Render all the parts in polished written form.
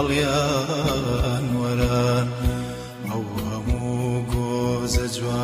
هەڵیان وەران ئەو هەموو گۆزە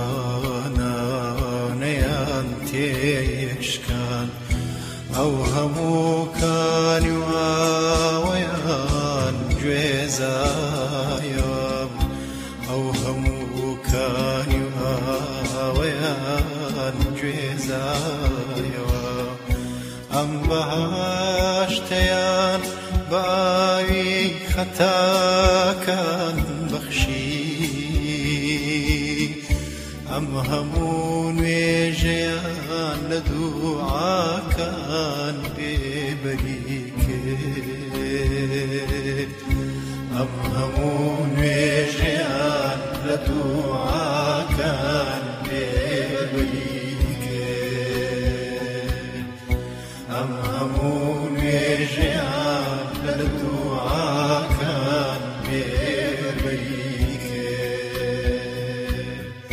جوانانەیان تێشکان ئەو هەموو کانی و ئاوەیان گوێزایەوە ئەو هەموو کانی و ئاوەیان گوێزایەوە ئەم بەهاشتەیان باوی خەتاکان بەخشی ئەم هەموو نوێژەیان لە دوعاکان بێبەری کرد ئەم هەموو نوێژەیان لە دوعاکان بێبەری کرد ئەم هەموو نوێژەیان لە دوعاکان بێبەری کرد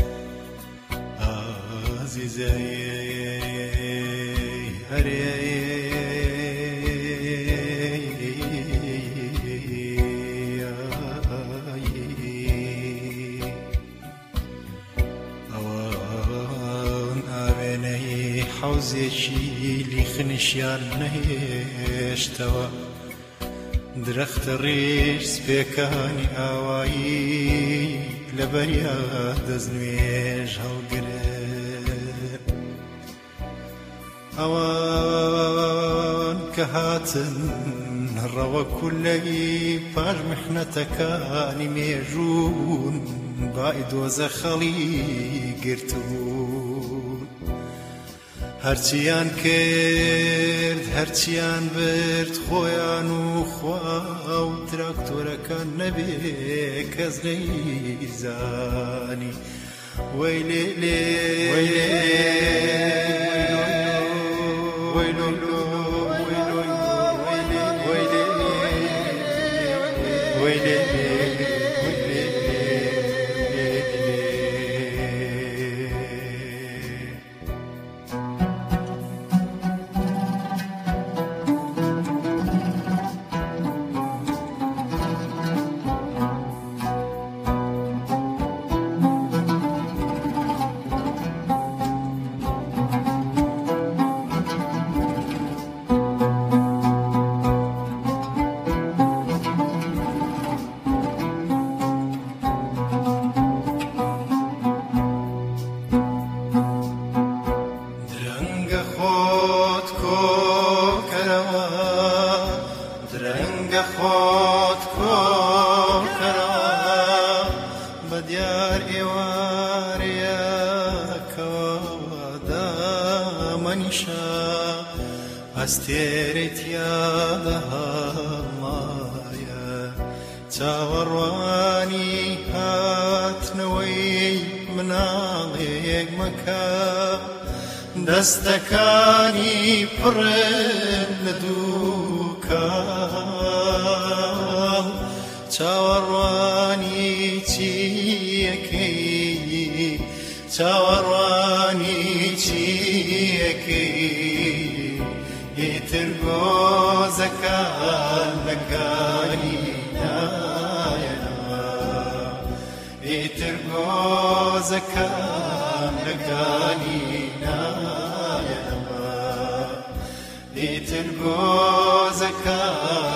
عەزیزەی هەرێ حوزێکی لیخنشیان نەهێشتەوە درەختە ڕێژ سپێکانی ئاوایی لە بەریا دەستنوێژ هەڵگرت ئەوان کە هاتن ڕەوە کولەی پاش میحنەتەکانی مێژوون بای دۆزە خەڵی گرتبوون هەرچیان کرد هەرچیان برد خۆیان و خوا و تراکتۆرەکان نەبێ کەس نەیزانی وەی لێ لێ وەی لێ وەی لۆ لۆ وەی لۆ وەی لێ وەی لێ وەی لێ درەنگە خۆت کۆکەرەوە بەدیار ئێوارەیەکەوە دامەنیشە ئەستێرەی تیادە هەڵمایە چاوەڕوانی هاتنەوەی مناڵێک مەکە دەستەکانی پڕن لە دووکاڵ چاوەڕوانی چیەکەی چاوەڕوانی چیەکەی ئیتر گۆزەکان لەگانی نایەنەوە ئیتر گۆزەکان لەگانی ئیتر گۆزەکان